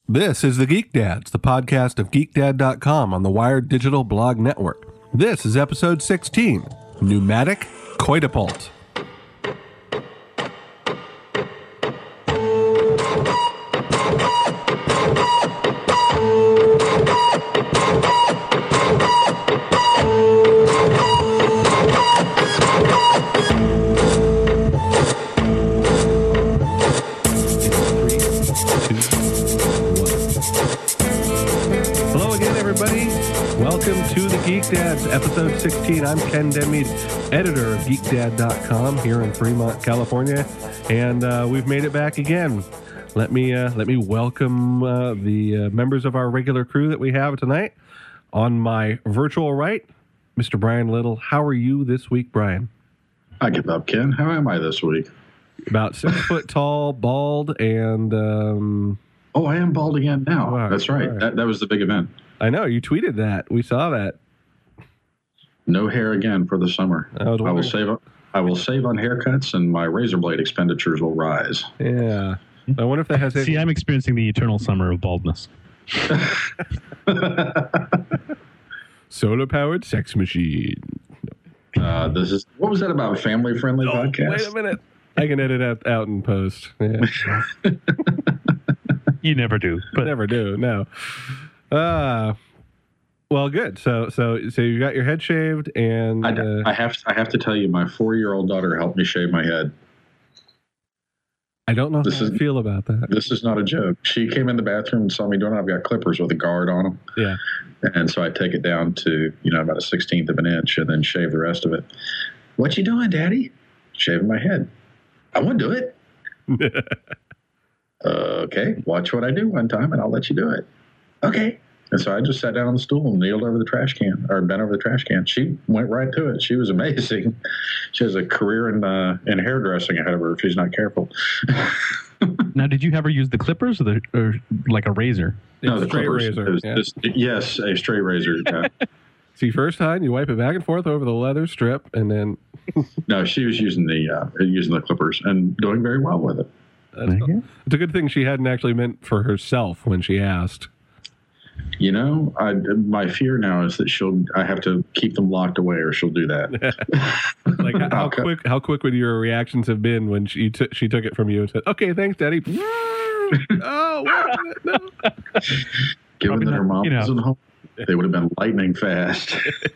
This is the Geek Dads, the podcast of geekdad.com on the Wired Digital Blog Network. This is episode 16, Pneumatic Coitapult. Welcome to the Geek Dads, episode 16. I'm Ken Demede, editor of geekdad.com here in Fremont, California, and we've made it back again. Let me welcome the members of our regular crew that we have tonight. On my virtual right, Mr. Brian Little. How are you this week, Brian? I give up, Ken. How am I this week? About 6 foot tall, bald, and oh, I am bald again now. Wow, that's right. That was the big event. I know, you tweeted that. We saw that. No hair again for the summer. I will save on haircuts, and my razor blade expenditures will rise. Yeah. I wonder if that has... See, I'm experiencing the eternal summer of baldness. Solar-powered sex machine. This is... What was that about, a family-friendly podcast? Wait a minute. I can edit out in post. Yeah. You never do. But never do, no. Well, good. So you got your head shaved, and I have to tell you, my 4-year-old daughter helped me shave my head. I don't know how I feel about that. This is not a joke. She came in the bathroom and saw me doing it. I've got clippers with a guard on them. Yeah. And so I take it down to, about a 1/16 of an inch and then shave the rest of it. What you doing, Daddy? Shaving my head. I won't do it. Okay, watch what I do one time and I'll let you do it. Okay. And so I just sat down on the stool and kneeled over the trash can, or bent over the trash can. She went right to it. She was amazing. She has a career in hairdressing ahead of her if she's not careful. Now, did you ever use the clippers or like a razor? No, the straight razor. Yes, a straight razor. Yeah. See, first time you wipe it back and forth over the leather strip, and then... No, she was using the clippers and doing very well with it. It's a good thing she hadn't actually meant for herself when she asked. My fear now is that I have to keep them locked away, or she'll do that. Like how quick would your reactions have been when she took it from you and said, "Okay, thanks, Daddy." Oh, no. Given that her mom wasn't home, they would have been lightning fast.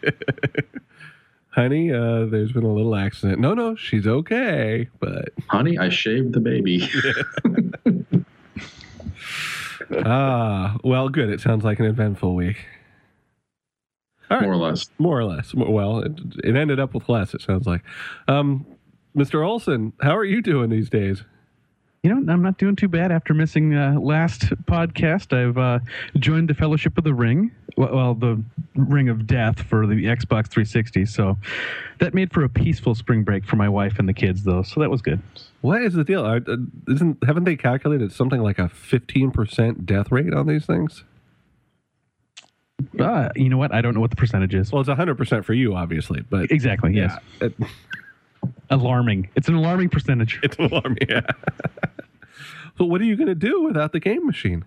Honey, there's been a little accident. No, she's okay, but... Honey, I shaved the baby. Well, good. It sounds like an eventful week. All right. More or less. Well, it ended up with less, it sounds like. Mr. Olson, how are you doing these days? I'm not doing too bad after missing last podcast. I've joined the Fellowship of the Ring, well, the Ring of Death for the Xbox 360. So that made for a peaceful spring break for my wife and the kids, though. So that was good. What is the deal? Haven't they calculated something like a 15% death rate on these things? You know what? I don't know what the percentage is. Well, it's 100% for you, obviously, but exactly. Yeah, yes. Alarming. It's an alarming percentage. It's alarming. Yeah. So what are you going to do without the game machine?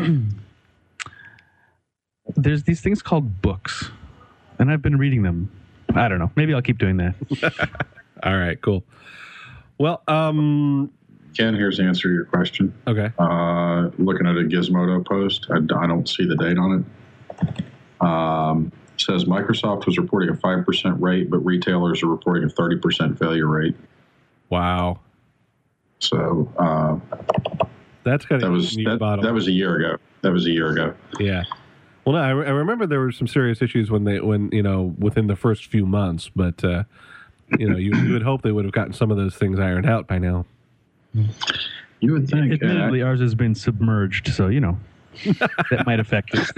There's these things called books, and I've been reading them. I don't know. Maybe I'll keep doing that. All right, cool. Well, Ken, here's the answer to your question. Okay. Looking at a Gizmodo post, I don't see the date on it. It says Microsoft was reporting a 5% rate, but retailers are reporting a 30% failure rate. Wow. So that's kind of that was a year ago. Yeah. Well, no, I remember there were some serious issues when within the first few months, but you would hope they would have gotten some of those things ironed out by now. You would think. Admittedly, ours has been submerged, so that might affect it.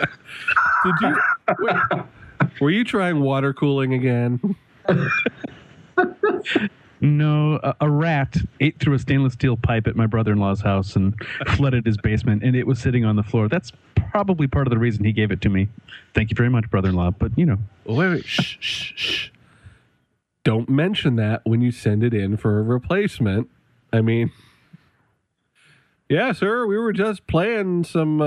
Were you trying water cooling again? No, a rat ate through a stainless steel pipe at my brother-in-law's house and flooded his basement, and it was sitting on the floor. That's probably part of the reason he gave it to me. Thank you very much, brother-in-law, but Wait. Shh. Don't mention that when you send it in for a replacement. I mean... Yeah, sir. We were just playing some,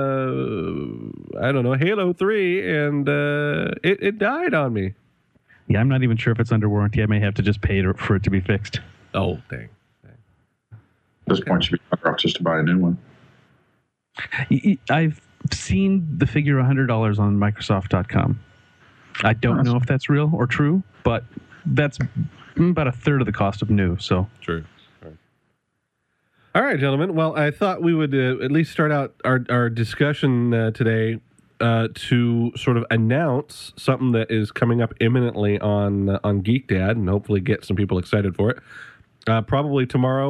Halo 3, and it died on me. Yeah, I'm not even sure if it's under warranty. I may have to just pay for it to be fixed. Oh, dang. At this point, you'd be better off just to buy a new one. I've seen the figure $100 on Microsoft.com. I don't know if that's real or true, but that's about a third of the cost of new. So true. All right, gentlemen. Well, I thought we would at least start out our discussion today to sort of announce something that is coming up imminently on Geek Dad, and hopefully get some people excited for it. Probably tomorrow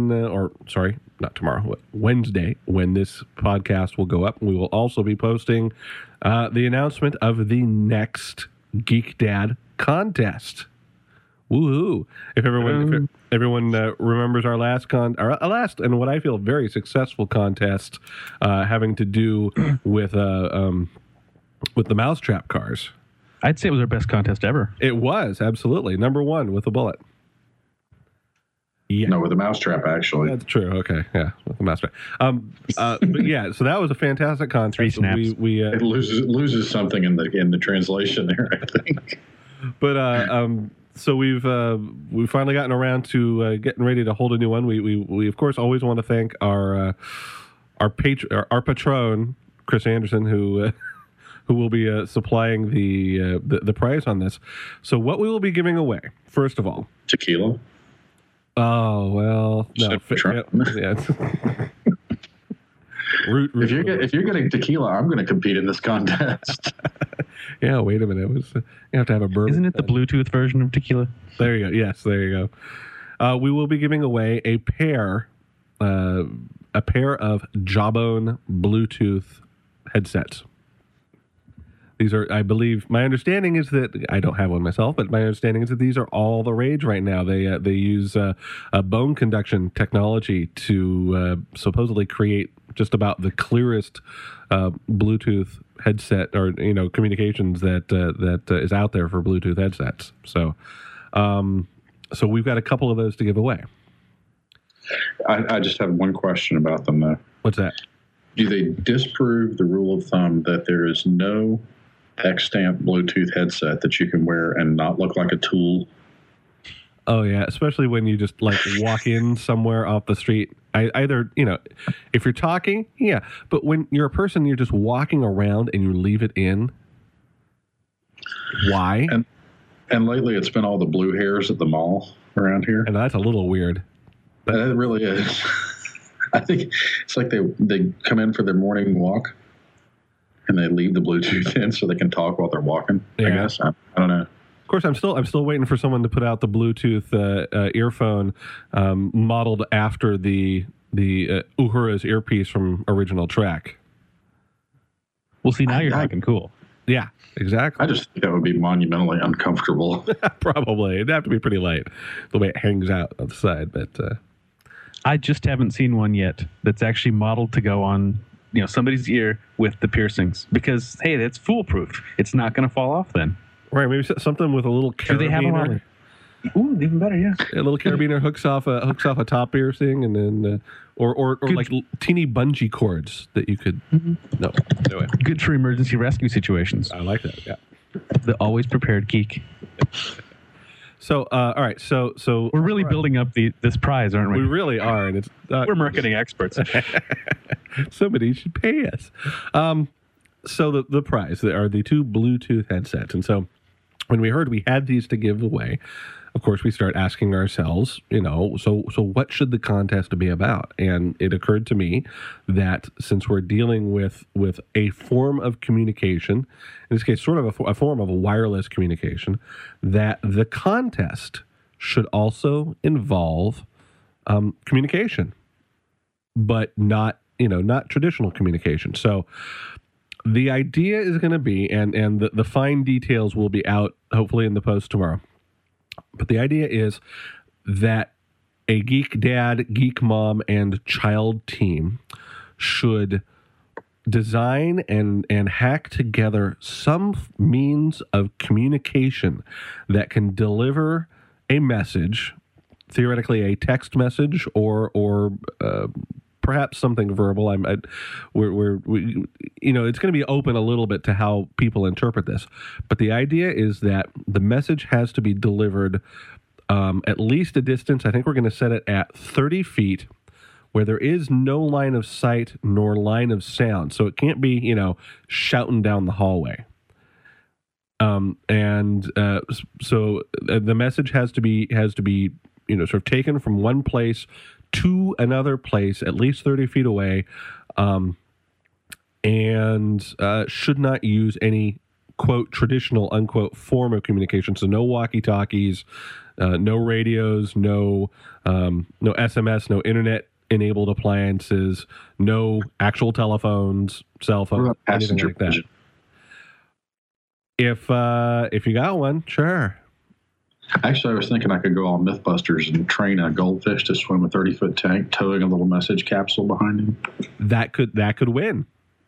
Wednesday, when this podcast will go up. We will also be posting the announcement of the next Geek Dad contest. Woohoo! If everyone remembers our last and what I feel very successful contest having to do with the Mousetrap cars. I'd say it was our best contest ever. It was, absolutely. Number one with a bullet. Yeah. No, with a Mousetrap, actually. That's true. Okay, yeah, with the Mousetrap. But yeah, so that was a fantastic contest. 3 snaps. It loses something in the translation there, I think. But so we've finally gotten around to getting ready to hold a new one. We of course always want to thank our patron Chris Anderson, who will be supplying the prize on this. So what we will be giving away, first of all, tequila. Oh well, no. Yeah. If you're getting tequila, I'm going to compete in this contest. Yeah, wait a minute. You have to have a bourbon. Isn't it the Bluetooth version of tequila? There you go. Yes, there you go. We will be giving away a pair of Jawbone Bluetooth headsets. These are, I believe, my understanding is that, I don't have one myself, but my understanding is that these are all the rage right now. They use bone conduction technology to supposedly create just about the clearest Bluetooth headset or communications that is out there for Bluetooth headsets. So we've got a couple of those to give away. I just have one question about them, though. What's that? Do they disprove the rule of thumb that there is no X-Stamp Bluetooth headset that you can wear and not look like a tool? Oh yeah, especially when you just walk in somewhere off the street. Either if you're talking, yeah, but when you're a person, you're just walking around and you leave it in. Why? And lately, it's been all the blue hairs at the mall around here, and that's a little weird. It really is. I think it's like they come in for their morning walk, and they leave the Bluetooth in so they can talk while they're walking. Yeah. I guess I don't know. Of course, I'm still waiting for someone to put out the Bluetooth earphone modeled after the Uhura's earpiece from Original Trek. Well, see, now you're talking cool. Yeah, exactly. I just think that would be monumentally uncomfortable. Probably. It'd have to be pretty light, the way it hangs out on the side. But I just haven't seen one yet that's actually modeled to go on somebody's ear with the piercings, because hey, that's foolproof. It's not going to fall off then. Right, maybe something with a little carabiner. Do they have them? Ooh, even better, yeah. A little carabiner hooks off a top piercing, and then or like teeny bungee cords that you could. Mm-hmm. No, anyway. Good for emergency rescue situations. I like that. Yeah, the always prepared geek. So, all right. So we're really building up this prize, aren't we? We really are, and it's we're marketing experts. Somebody should pay us. So the prize are the 2 Bluetooth headsets, and so when we heard we had these to give away, of course we start asking ourselves, so what should the contest be about? And it occurred to me that since we're dealing with a form of communication, in this case, sort of a form of a wireless communication, that the contest should also involve communication, but not traditional communication. So the idea is going to be, and the fine details will be out hopefully in the post tomorrow, but the idea is that a Geek Dad, Geek Mom, and child team should design and hack together some means of communication that can deliver a message, theoretically a text message or perhaps something verbal. We it's going to be open a little bit to how people interpret this, but the idea is that the message has to be delivered at least a distance. I think we're going to set it at 30 feet, where there is no line of sight nor line of sound, so it can't be shouting down the hallway. So the message has to be sort of taken from one place to another place, at least 30 feet away, and should not use any, quote, traditional, unquote, form of communication. So no walkie-talkies, no radios, no SMS, no internet-enabled appliances, no actual telephones, cell phones, anything like that. If you got one, sure. Actually, I was thinking I could go on Mythbusters and train a goldfish to swim a 30-foot tank, towing a little message capsule behind him. That could win.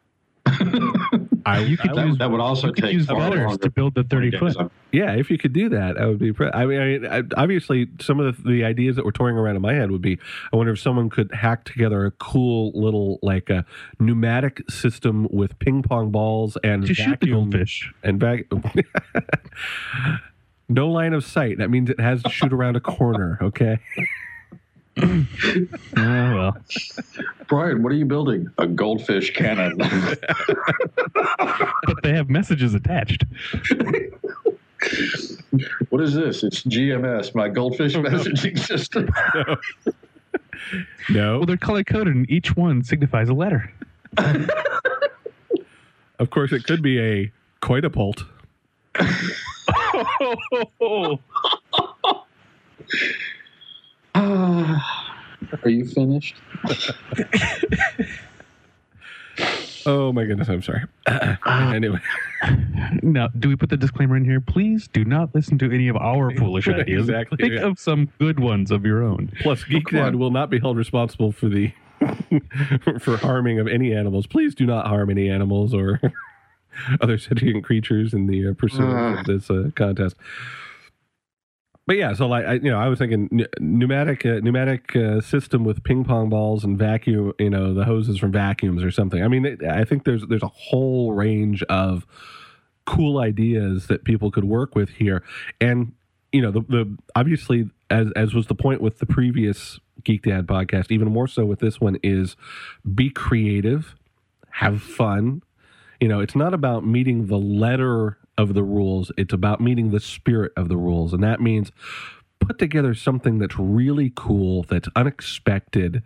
That would also take use letters to build the 30-foot. Yeah, if you could do that, I would be. Obviously, some of the ideas that were touring around in my head would be, I wonder if someone could hack together a cool little a pneumatic system with ping pong balls and to shoot the goldfish and no line of sight. That means it has to shoot around a corner. Okay. Oh, well. Brian, what are you building? A goldfish cannon. But they have messages attached. What is this? It's GMS, my goldfish messaging system. No. Well, they're color-coded, and each one signifies a letter. Of course, it could be a coitapult. Are you finished? Oh my goodness, I'm sorry. Anyway. Now, do we put the disclaimer in here? Please do not listen to any of our foolish ideas. Exactly. Think of some good ones of your own. Plus, Geek Dad will not be held responsible for the for harming of any animals. Please do not harm any animals or other sentient creatures in the pursuit of this contest. But yeah, so I was thinking pneumatic system with ping pong balls and vacuum, the hoses from vacuums or something. I mean, I think there's a whole range of cool ideas that people could work with here, and the obviously as was the point with the previous Geek Dad podcast, even more so with this one, is be creative, have fun. It's not about meeting the letter of the rules. It's about meeting the spirit of the rules. And that means put together something that's really cool, that's unexpected.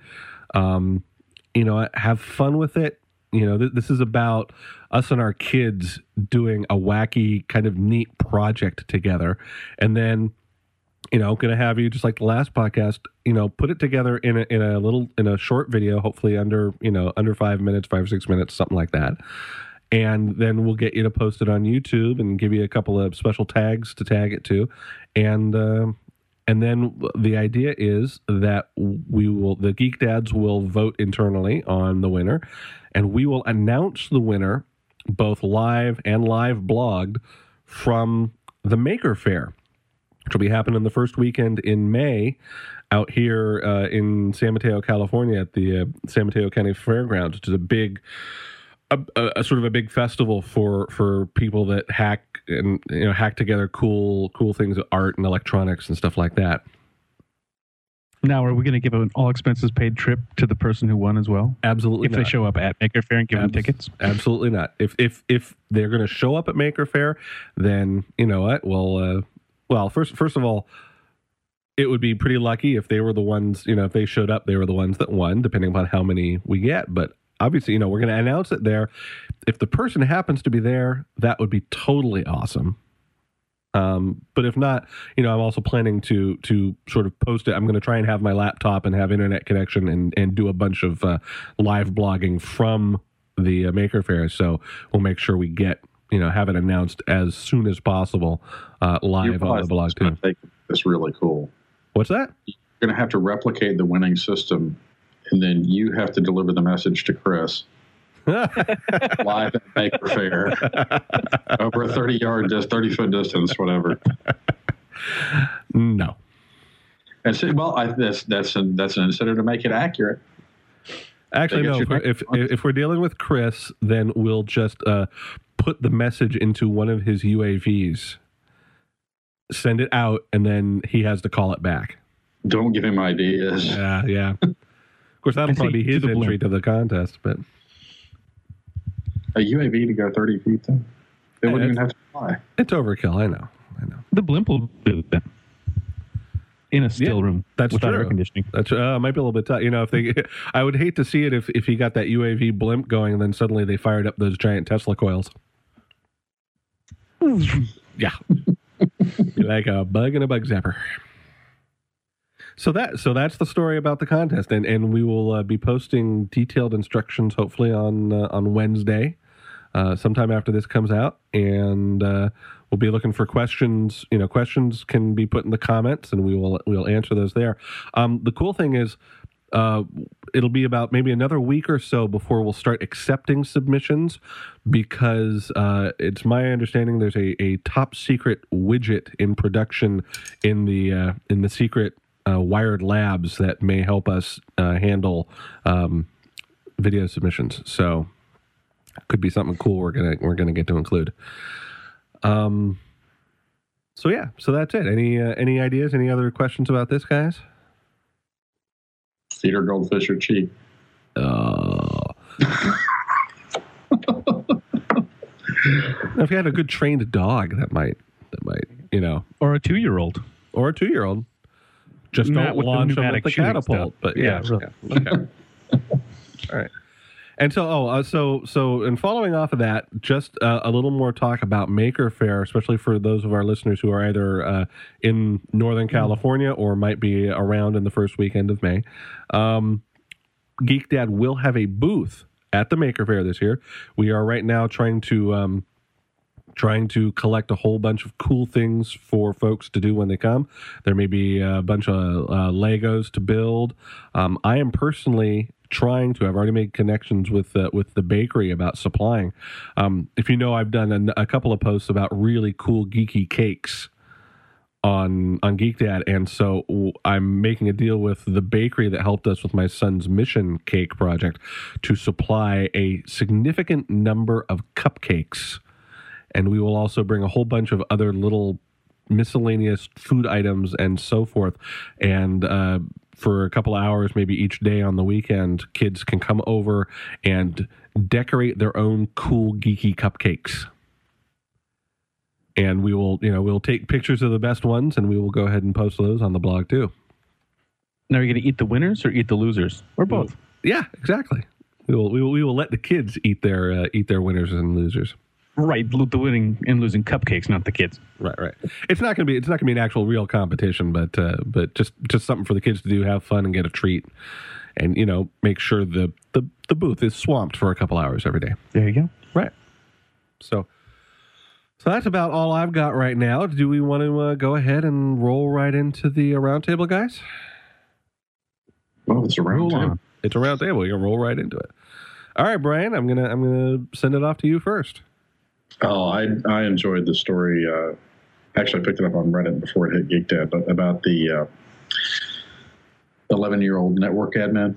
Have fun with it. This is about us and our kids doing a wacky, kind of neat project together. And then, going to have you, just like the last podcast, put it together in a short video, hopefully under 5 minutes, 5 or 6 minutes, something like that. And then we'll get you to post it on YouTube and give you a couple of special tags to tag it to. And then the idea is that the Geek Dads will vote internally on the winner, and we will announce the winner both live and live blogged from the Maker Faire, which will be happening the first weekend in May out here in San Mateo, California at the San Mateo County Fairgrounds, which is a big... A sort of a big festival for people that hack together cool things, art and electronics and stuff like that. Now, are we going to give an all expenses paid trip to the person who won as well? Absolutely if not. They show up at Maker Faire and give them tickets? Absolutely not. If they're going to show up at Maker Faire, then you know what? Well, first of all, it would be pretty lucky if they were the ones. If they showed up, they were the ones that won, depending upon how many we get. But obviously, we're going to announce it there. If the person happens to be there, that would be totally awesome. But if not, I'm also planning to sort of post it. I'm going to try and have my laptop and have internet connection and do a bunch of live blogging from the Maker Faire. So we'll make sure we get, have it announced as soon as possible live on the blog too. That's really cool. What's that? You're going to have to replicate the winning system, and then you have to deliver the message to Chris live at Maker Faire over a 30-foot distance, whatever. No. That's an incentive to make it accurate. Actually, no. If we're dealing with Chris, then we'll just put the message into one of his UAVs, send it out, and then he has to call it back. Don't give him ideas. Yeah. Of course, that'll probably be his entry to the contest, but a UAV to go 30 feet, though. It wouldn't even have to fly. It's overkill. I know. The blimp will do that in a still room. That's without true. Air conditioning. That's might be a little bit tough. If they, I would hate to see it if he got that UAV blimp going, and then suddenly they fired up those giant Tesla coils. Yeah, like a bug in a bug zapper. So that's the story about the contest, and we will be posting detailed instructions hopefully on Wednesday, sometime after this comes out, and we'll be looking for questions. Questions can be put in the comments, and we'll answer those there. The cool thing is, it'll be about maybe another week or so before we'll start accepting submissions, because it's my understanding there's a top secret widget in production in the secret wired labs that may help us handle video submissions. So could be something cool we're gonna get to include. So that's it. Any ideas? Any other questions about this, guys? Cedar goldfish are cheap. If you had a good trained dog, that might or a 2-year-old. Just Not don't launch them with the catapult. Stuff. But yeah, really. Okay. All right. And so and following off of that, just a little more talk about Maker Faire, especially for those of our listeners who are either in Northern California or might be around in the first weekend of May. Geek Dad will have a booth at the Maker Faire this year. We are right now trying to collect a whole bunch of cool things for folks to do when they come. There may be a bunch of Legos to build. I am personally trying to. I've already made connections with the bakery about supplying. If you know, I've done a couple of posts about really cool geeky cakes on Geek Dad, and so I'm making a deal with the bakery that helped us with my son's mission cake project to supply a significant number of cupcakes. And we will also bring a whole bunch of other little miscellaneous food items and so forth. And for a couple of hours, maybe each day on the weekend, kids can come over and decorate their own cool, geeky cupcakes. And we will, we'll take pictures of the best ones, and we will go ahead and post those on the blog too. Now, are you going to eat the winners or eat the losers, or both? Yeah, exactly. We will let the kids eat their winners and losers. Right, the winning and losing cupcakes, not the kids. Right. It's not going to be an actual real competition, but just something for the kids to do, have fun, and get a treat, and make sure the booth is swamped for a couple hours every day. There you go. Right. So that's about all I've got right now. Do we want to go ahead and roll right into the roundtable, guys? Well, it's a roundtable. It's a roundtable. You can roll right into it. All right, Brian. I'm gonna send it off to you first. Oh, I enjoyed the story. Actually, I picked it up on Reddit before it hit Geek Dad, but about the 11-year-old network admin,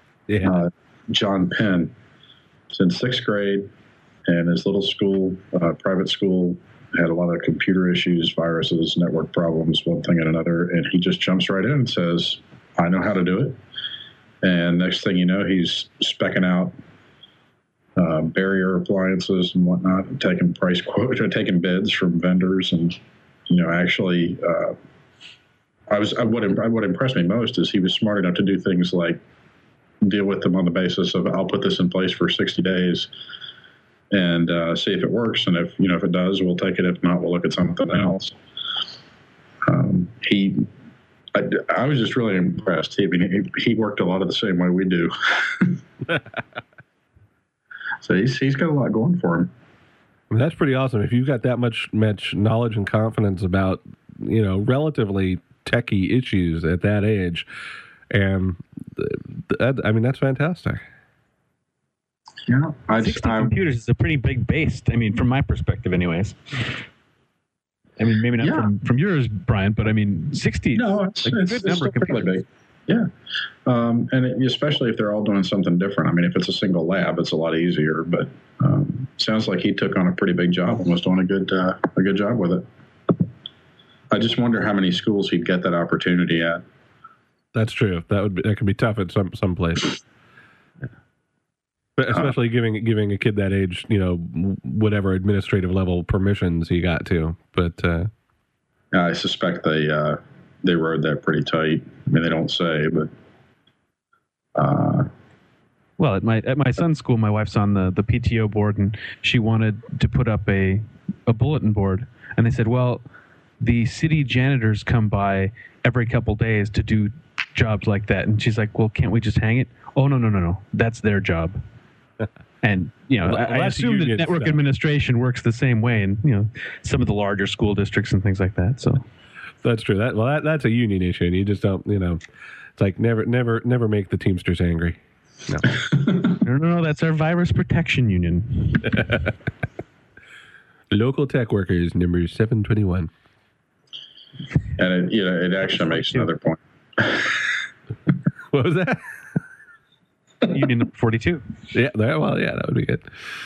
John Penn. He's in 6th grade, and his little school, private school, had a lot of computer issues, viruses, network problems, one thing and another, and he just jumps right in and says, I know how to do it. And next thing you know, he's specking out barrier appliances and whatnot, and taking taking bids from vendors, and actually, what impressed me most is he was smart enough to do things like deal with them on the basis of, I'll put this in place for 60 days and see if it works, and if it does, we'll take it. If not, we'll look at something else. I was just really impressed. He worked a lot of the same way we do. So he's got a lot going for him. I mean, that's pretty awesome. If you've got that much knowledge and confidence about, relatively techie issues at that age, and that's fantastic. Yeah, 60 computers is a pretty big base. I mean, from my perspective, anyways. I mean, maybe not from yours, Brian, but I mean, 60. No, it's a good number of computers. Big. Yeah. Especially if they're all doing something different. I mean, if it's a single lab, it's a lot easier. But sounds like he took on a pretty big job and was doing a good job with it. I just wonder how many schools he'd get that opportunity at. That's true. That could be tough at some place. But especially giving a kid that age, whatever administrative level permissions he got to. But I suspect they rode that pretty tight. I mean, they don't say, but. Well, at my son's school, my wife's on the PTO board, and she wanted to put up a bulletin board, and they said, well, the city janitors come by every couple days to do jobs like that, and she's like, well, can't we just hang it? Oh, no, that's their job. And I assume that network administration works the same way, and some of the larger school districts and things like that. So that's true. That's a union issue, and you just don't. It's like never make the Teamsters angry. No. No, that's our virus protection union. Local tech workers, number 721. And it actually makes another point. What was that? Union number 42. Yeah, that would be good.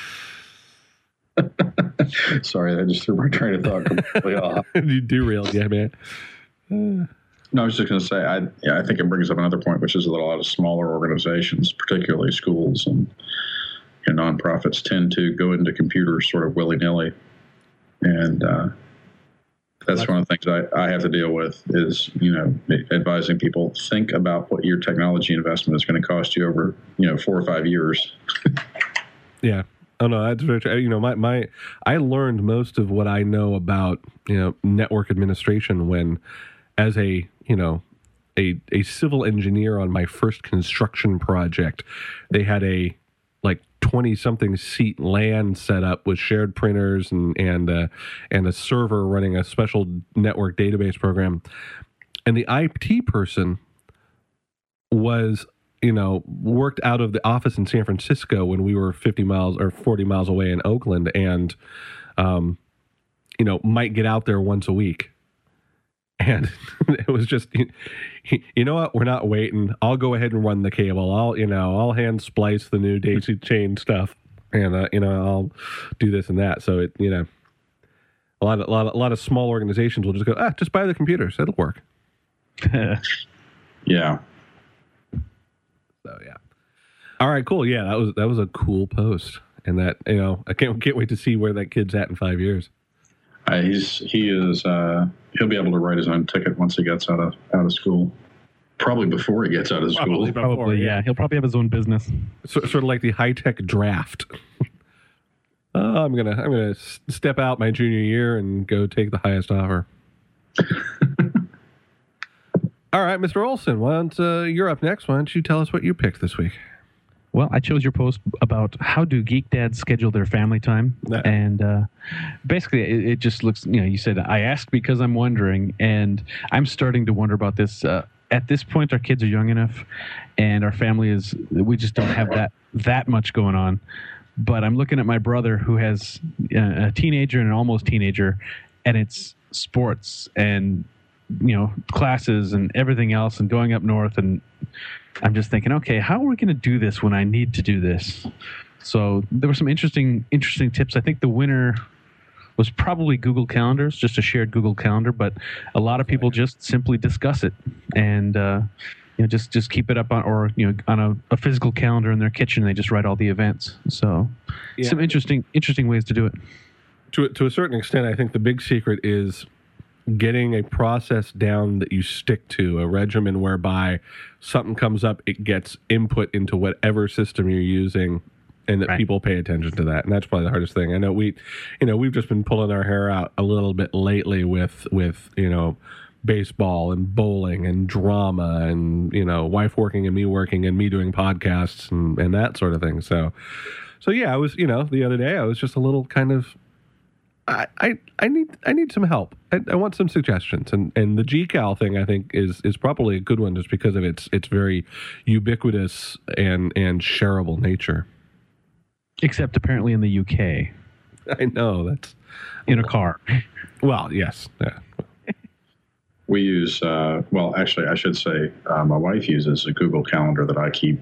Sorry, I just threw my train of thought completely off. You derailed, yeah, man. No, I was just going to say, I think it brings up another point, which is that a lot of smaller organizations, particularly schools and nonprofits, tend to go into computers sort of willy-nilly. And that's one of the things I have to deal with is, advising people, think about what your technology investment is going to cost you over, 4 or 5 years. Yeah. Oh, no, that's very true. I learned most of what I know about, network administration when, as a civil engineer on my first construction project, they had a 20-something seat LAN set up with shared printers and a server running a special network database program. And the IT person was, worked out of the office in San Francisco when we were 50 miles or 40 miles away in Oakland, and, might get out there once a week. And it was just, you know what? We're not waiting. I'll go ahead and run the cable. I'll hand splice the new daisy chain stuff, and I'll do this and that. So it, a lot of small organizations will just go, just buy the computers. It'll work. Yeah. So yeah. All right, cool. Yeah, that was a cool post, and that I can't wait to see where that kid's at in 5 years. He'll be able to write his own ticket once he gets out of school. Probably before he gets out of school. Probably, yeah. He'll probably have his own business. Sort of like the high-tech draft. I'm gonna step out my junior year and go take the highest offer. All right, Mr. Olson, you're up next. Why don't you tell us what you picked this week? Well, I chose your post about how do geek dads schedule their family time. And basically, it just looks, you said, I asked because I'm wondering, and I'm starting to wonder about this. At this point, our kids are young enough, and our family we just don't have that much going on. But I'm looking at my brother who has a teenager and an almost teenager, and it's sports and, classes and everything else and going up north, and I'm just thinking, okay, how are we going to do this when I need to do this? So there were some interesting tips. I think the winner was probably Google Calendars, just a shared Google Calendar, but a lot of people just simply discuss it and just keep it up on a physical calendar in their kitchen. They just write all the events. So some interesting ways to do it. To a certain extent, I think the big secret is getting a process down that you stick to, a regimen whereby something comes up, it gets input into whatever system you're using, and that people pay attention to that. And that's probably the hardest thing. I know we've just been pulling our hair out a little bit lately with baseball and bowling and drama and, wife working and me doing podcasts and that sort of thing. So yeah, I was, the other day I was just a little kind of, I need some help. I want some suggestions, and the GCal thing I think is probably a good one just because of its very ubiquitous and shareable nature. Except apparently in the UK. I know that's in a car. Well, yes. Yeah. We use, well, actually, I should say my wife uses a Google Calendar that I keep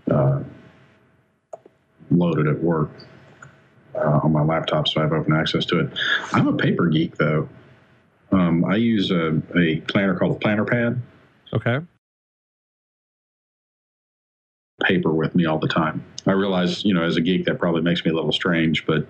loaded at work on my laptop, so I have open access to it. I'm a paper geek, though. I use a planner called the Planner Pad. Okay. Paper with me all the time. I realize, as a geek, that probably makes me a little strange, but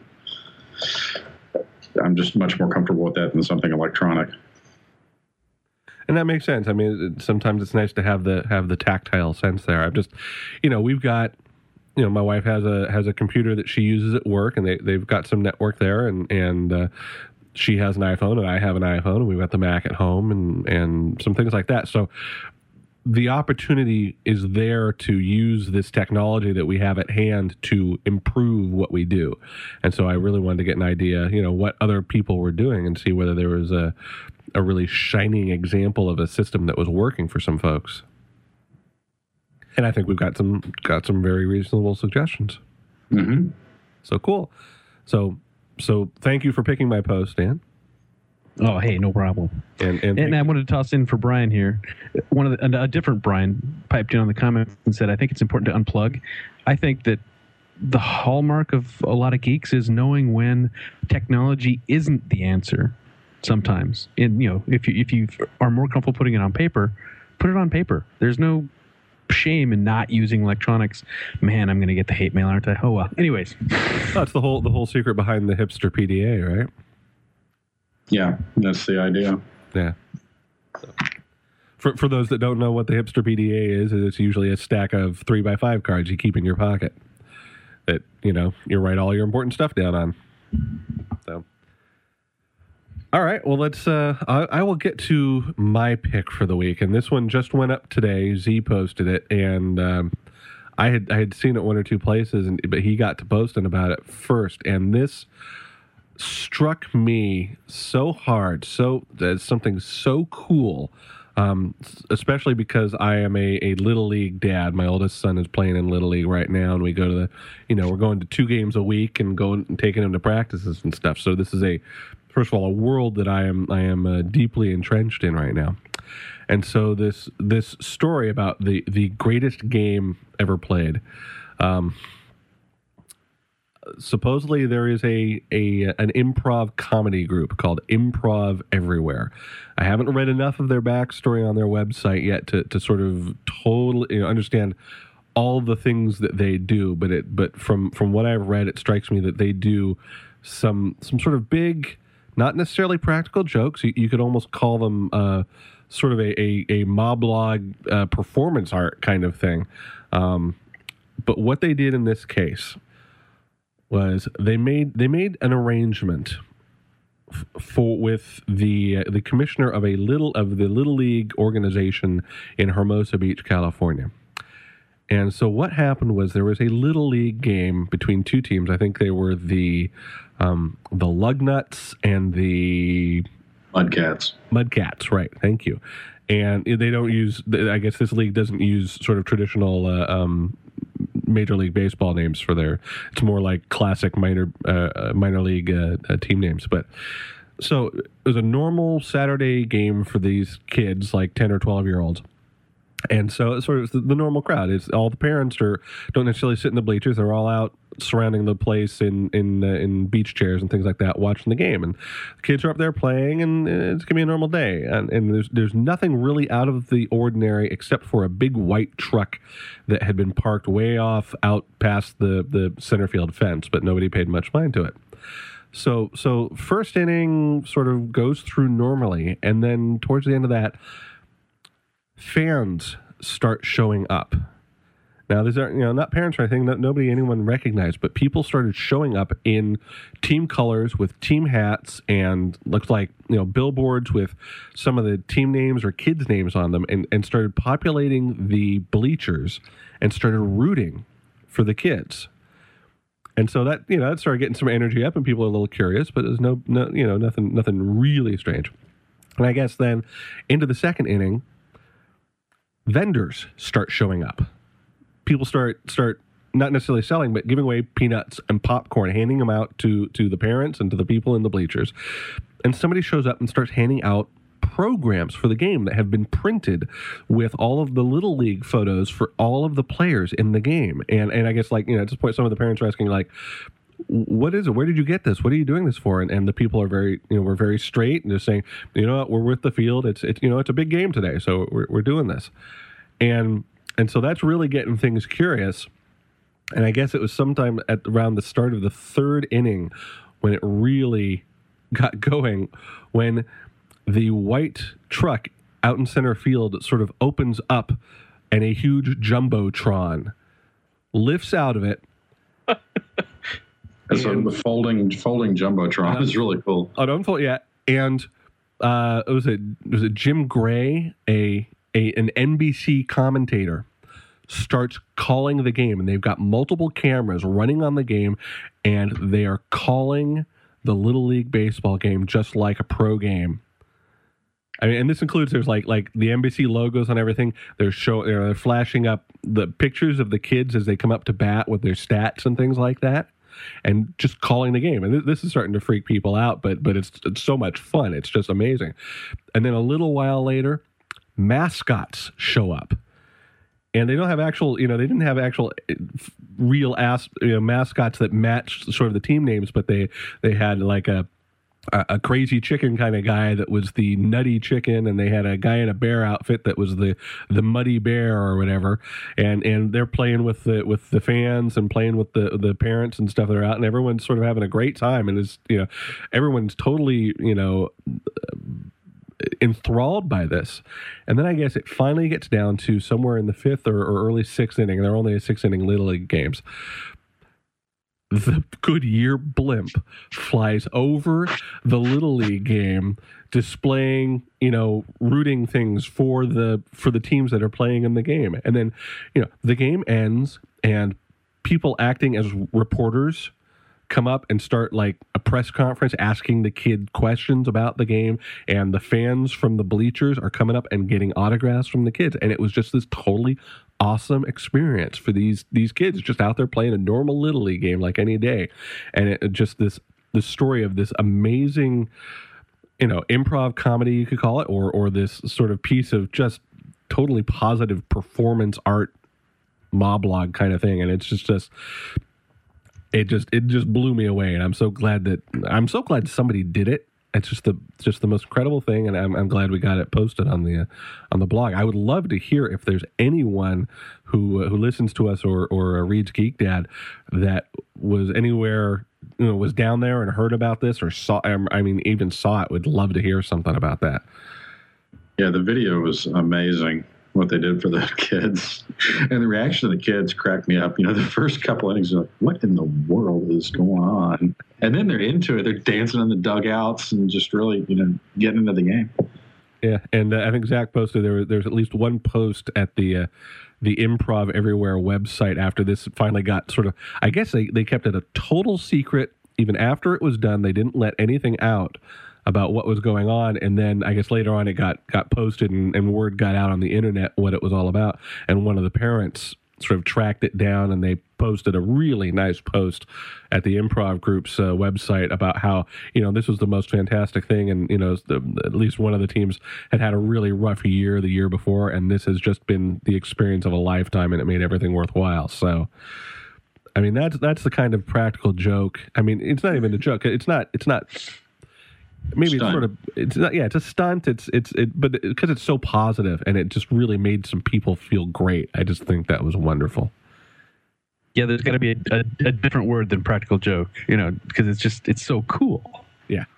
I'm just much more comfortable with that than something electronic. And that makes sense. I mean, sometimes it's nice to have the tactile sense there. I've just, we've got, my wife has a computer that she uses at work, and they've got some network there, and she has an iPhone, and I have an iPhone, and we've got the Mac at home, and some things like that. So the opportunity is there to use this technology that we have at hand to improve what we do. And so I really wanted to get an idea, what other people were doing and see whether there was a really shining example of a system that was working for some folks. And I think we've got some very reasonable suggestions. Mm-hmm. So cool. So thank you for picking my post, Dan. Oh, hey, no problem. And I wanted to toss in for Brian here. A different Brian piped in on the comments and said, I think it's important to unplug. I think that the hallmark of a lot of geeks is knowing when technology isn't the answer sometimes. And, if you are more comfortable putting it on paper, put it on paper. There's no shame in not using electronics. Man, I'm going to get the hate mail, aren't I? Oh, well. Anyways. That's the whole secret behind the hipster PDA, right? Yeah, that's the idea. Yeah. So, for those that don't know what the hipster PDA is it's usually a stack of 3x5 cards you keep in your pocket that, you write all your important stuff down on. So, all right, well, let's, I will get to my pick for the week, and this one just went up today. Z posted it, and I had seen it one or two places, but he got to posting about it first, and this struck me so hard, as something so cool, especially because I am a Little League dad. My oldest son is playing in Little League right now, and we go to we're going to 2 games a week and going and taking him to practices and stuff. So this is first of all, a world that I am deeply entrenched in right now. And so this story about the greatest game ever played. Supposedly there is an improv comedy group called Improv Everywhere. I haven't read enough of their backstory on their website yet to sort of totally understand all the things that they do. But from what I've read, it strikes me that they do some sort of big, not necessarily practical jokes. You could almost call them sort of a moblog performance art kind of thing. But what they did in this case was they made an arrangement with the commissioner of the Little League organization in Hermosa Beach, California. And so what happened was there was a Little League game between 2 teams. I think they were the Lugnuts and the Mudcats. Mudcats, right? Thank you. And they don't use. I guess this league doesn't use sort of traditional Major League Baseball names for their. It's more like classic minor league team names. But so it was a normal Saturday game for these kids, like 10 or 12-year-olds. And so it's sort of the normal crowd. It's all the parents don't necessarily sit in the bleachers. They're all out surrounding the place in beach chairs and things like that, watching the game. And the kids are up there playing, and it's gonna be a normal day. And there's nothing really out of the ordinary except for a big white truck that had been parked way off out past the center field fence, but nobody paid much mind to it. So first inning sort of goes through normally, and then towards the end of that, fans start showing up. Now, these are not parents or anything, anyone recognized, but people started showing up in team colors with team hats and looked like billboards with some of the team names or kids' names on them, and started populating the bleachers and started rooting for the kids. And so that that started getting some energy up, and people are a little curious, but there's nothing really strange. And I guess then into the second inning, vendors start showing up. People start not necessarily selling, but giving away peanuts and popcorn, handing them out to the parents and to the people in the bleachers. And somebody shows up and starts handing out programs for the game that have been printed with all of the Little League photos for all of the players in the game. And I guess, like, at this point, some of the parents are asking, like, what is it? Where did you get this? What are you doing this for? And the people are very, we're very straight and just saying, you know what, we're with the field. It's it's a big game today, so we're doing this. And so that's really getting things curious. And I guess it was sometime around the start of the third inning when it really got going, when the white truck out in center field sort of opens up and a huge Jumbotron lifts out of it. So the folding Jumbotron is really cool. Yeah. And it was a Jim Gray, an NBC commentator, starts calling the game, and they've got multiple cameras running on the game, and they are calling the Little League baseball game just like a pro game. I mean, and this includes, there's like the NBC logos on everything. They're flashing up the pictures of the kids as they come up to bat with their stats and things like that, and just calling the game. And this is starting to freak people out, but it's so much fun. It's just amazing. And then a little while later, mascots show up. And they don't have actual, they didn't have actual real mascots that matched sort of the team names, but they had like a crazy chicken kind of guy that was the nutty chicken, and they had a guy in a bear outfit that was the muddy bear or whatever. And they're playing with the fans and playing with the parents and stuff that are out, and everyone's sort of having a great time, and it's everyone's totally enthralled by this. And then I guess it finally gets down to somewhere in the fifth or early sixth inning. They're only a 6-inning Little League games. The Goodyear blimp flies over the Little League game, displaying, rooting things for the teams that are playing in the game. And then, the game ends, and people acting as reporters come up and start like a press conference asking the kid questions about the game, and the fans from the bleachers are coming up and getting autographs from the kids. And it was just this totally awesome experience for these kids just out there playing a normal Little League game like any day. And it just this story of this amazing, improv comedy, you could call it, or this sort of piece of just totally positive performance art moblog kind of thing. And it's just it just blew me away, and I'm so glad somebody did it. It's just the most incredible thing, and I'm glad we got it posted on the blog. I would love to hear if there's anyone who listens to us or reads Geek Dad that was anywhere, was down there and heard about this or even saw it. Would love to hear something about that. Yeah, the video was amazing, what they did for the kids, and the reaction of the kids cracked me up. The first couple innings are like, what in the world is going on? And then they're into it. They're dancing in the dugouts and just really, getting into the game. Yeah, and I think Zach posted there's at least one post at the Improv Everywhere website after this finally got sort of, I guess they kept it a total secret. Even after it was done, they didn't let anything out about what was going on, and then I guess later on it got posted and word got out on the internet what it was all about, and one of the parents sort of tracked it down, and they posted a really nice post at the Improv Group's website about how this was the most fantastic thing, and at least one of the teams had a really rough year the year before, and this has just been the experience of a lifetime, and it made everything worthwhile. So I mean, that's the kind of practical joke. I mean, it's not even a joke. It's not maybe stunt. It's not, it's a stunt. But because it's so positive, and it just really made some people feel great. I just think that was wonderful. Yeah, there's got to be a different word than practical joke, because it's so cool. Yeah.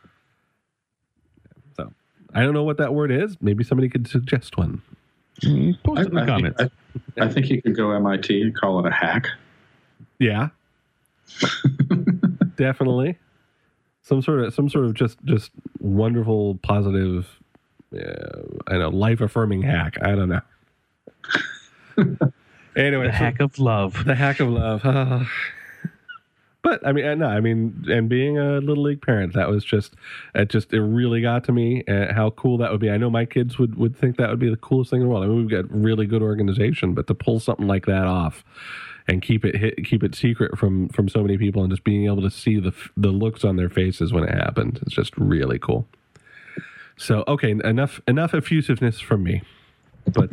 So I don't know what that word is. Maybe somebody could suggest one. Post it in the comments. I think you could go MIT and call it a hack. Yeah. Definitely. Some sort of just wonderful, positive, life affirming hack. I don't know. Anyway, the hack of love. The hack of love. But and being a Little League parent, that was it really got to me. How cool that would be. I know my kids would think that would be the coolest thing in the world. I mean, we've got really good organization, but to pull something like that off and keep it secret from so many people, and just being able to see the looks on their faces when it happened, it's just really cool. So okay, enough effusiveness from me. But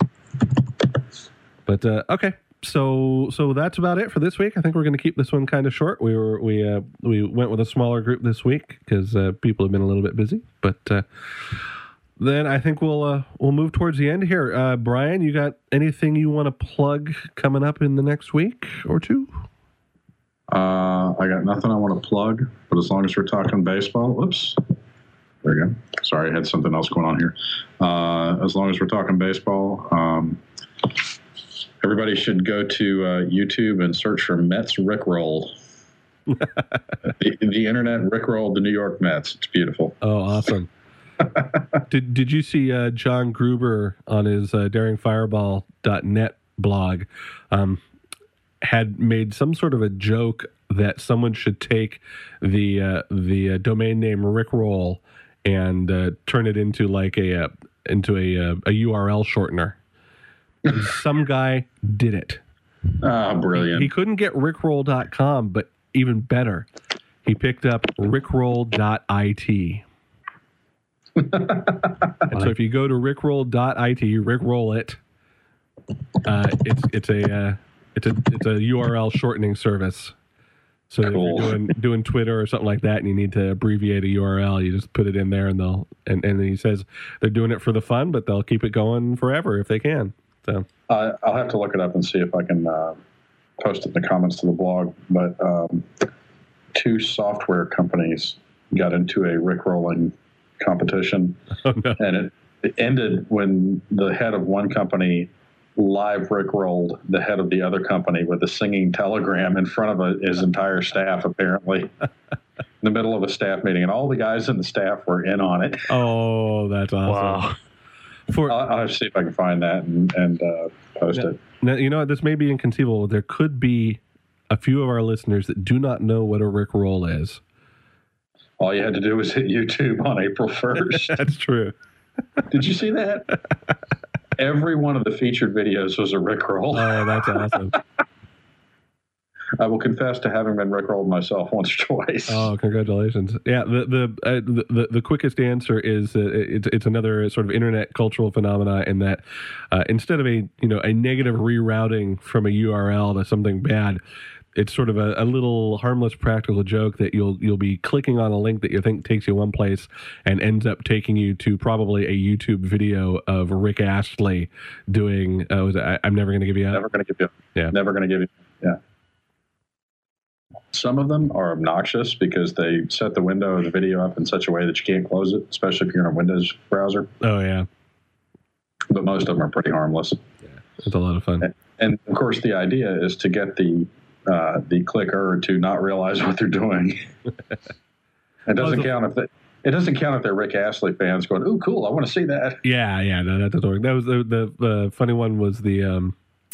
okay. So that's about it for this week. I think we're going to keep this one kind of short. We went with a smaller group this week because people have been a little bit busy. But then I think we'll move towards the end here. Brian, you got anything you want to plug coming up in the next week or two? I got nothing I want to plug, but as long as we're talking baseball, whoops, there you go. Sorry, I had something else going on here. As long as we're talking baseball, everybody should go to YouTube and search for Mets Rickroll. the internet Rickrolled the New York Mets. It's beautiful. Oh, awesome. Did you see John Gruber on his daringfireball.net blog had made some sort of a joke that someone should take the domain name Rickroll and turn it into like a URL shortener. Some guy did it. Ah, brilliant. He couldn't get rickroll.com, but even better, he picked up rickroll.it. And so if you go to rickroll.it, rickroll it. It's a URL shortening service. So cool. If you're doing Twitter or something like that, and you need to abbreviate a URL, you just put it in there, and and he says they're doing it for the fun, but they'll keep it going forever if they can. So I'll have to look it up and see if I can post it in the comments to the blog. But 2 software companies got into a rickrolling competition, and it ended when the head of one company live rickrolled the head of the other company with a singing telegram in front of his entire staff, apparently, in the middle of a staff meeting, and all the guys in the staff were in on it. Oh, that's awesome! Wow. I'll have to see if I can find that and post it. Now, you know, this may be inconceivable. There could be a few of our listeners that do not know what a rickroll is. All you had to do was hit YouTube on April 1st. That's true. Did you see that? Every one of the featured videos was a rickroll. Oh, that's awesome. I will confess to having been rickrolled myself once or twice. Oh, congratulations! Yeah, the quickest answer is it's another sort of internet cultural phenomena in that instead of a negative rerouting from a URL to something bad, it's sort of a little harmless practical joke that you'll be clicking on a link that you think takes you one place and ends up taking you to probably a YouTube video of Rick Astley doing I'm never going to give you up. Never going to give you up. Yeah. Never going to give you up. Yeah. Some of them are obnoxious because they set the window of the video up in such a way that you can't close it, especially if you're in a Windows browser. Oh, yeah. But most of them are pretty harmless. Yeah, it's a lot of fun. And of course, the idea is to get the clicker to not realize what they're doing. It doesn't count if they're Rick Astley fans going, "Ooh, cool! I want to see that." Yeah, no, that doesn't work. That was the funny one was the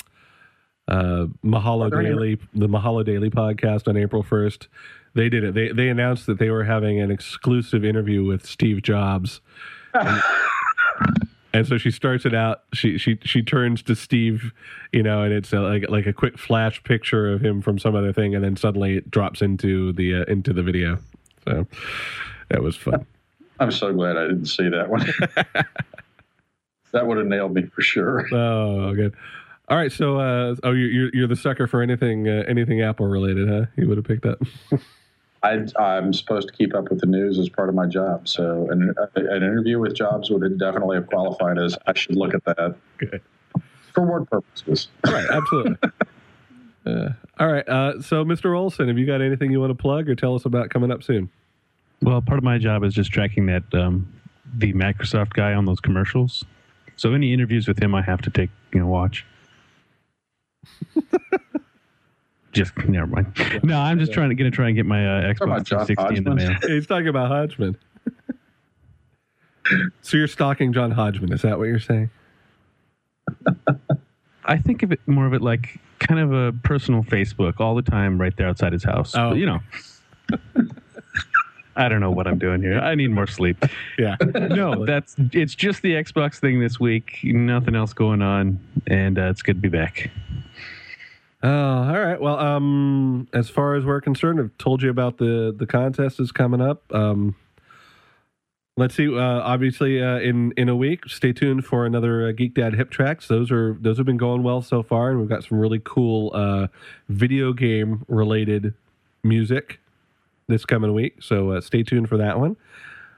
Mahalo Daily podcast on April 1st. They did it. They announced that they were having an exclusive interview with Steve Jobs. And so she starts it out. She turns to Steve, and it's like a quick flash picture of him from some other thing, and then suddenly it drops into the video. So that was fun. I'm so glad I didn't see that one. That would have nailed me for sure. Oh, good. All right. So, you're the sucker for anything Apple related, huh? You would have picked up. I'm supposed to keep up with the news as part of my job. So an interview with Jobs would definitely have qualified as I should look at that. Good. For work purposes. Right, absolutely. All right. So, Mr. Olson, have you got anything you want to plug or tell us about coming up soon? Well, part of my job is just tracking that the Microsoft guy on those commercials. So any interviews with him, I have to take watch. Just never mind. No, I'm just going to try and get my Xbox 360 in the mail. He's talking about Hodgman. So you're stalking John Hodgman. Is that what you're saying? I think of it more of it like kind of a personal Facebook all the time right there outside his house. Oh. But, I don't know what I'm doing here. I need more sleep. Yeah. No, it's just the Xbox thing this week. Nothing else going on. And it's good to be back. Oh, all right. Well, as far as we're concerned, I've told you about the contest is coming up. let's see. Obviously, in a week, stay tuned for another Geek Dad Hip Tracks. Those have been going well so far, and we've got some really cool video game related music this coming week. So stay tuned for that one.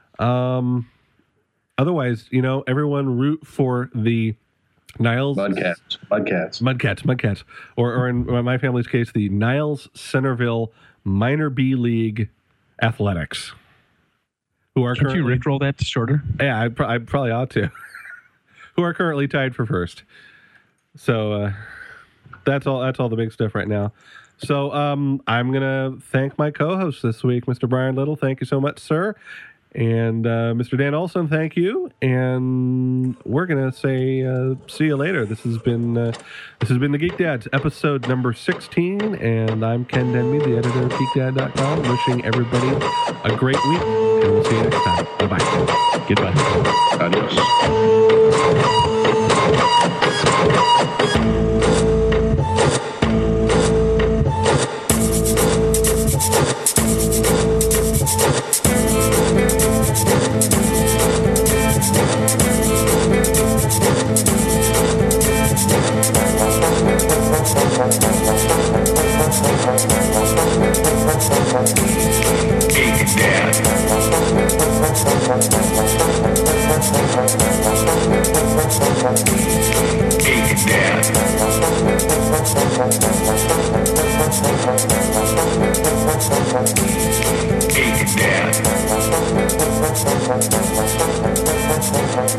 Otherwise, everyone root for the Niles Mudcats, or in my family's case, the Niles Centerville Minor B League Athletics, who are Can't you rickroll that shorter? Yeah, I probably ought to. Who are currently tied for first. So that's all the big stuff right now. So I'm gonna thank my co-host this week, Mr. Brian Little. Thank you so much, sir. And Mr. Dan Olson, thank you. And we're gonna say see you later. This has been the Geek Dads, episode number 16. And I'm Ken Denby, the editor of GeekDad.com, wishing everybody a great week. And we'll see you next time. Bye-bye. Goodbye. Adios.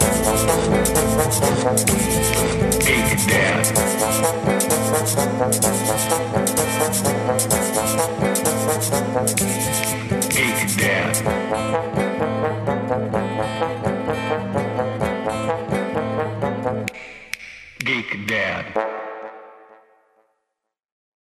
Geek Dad.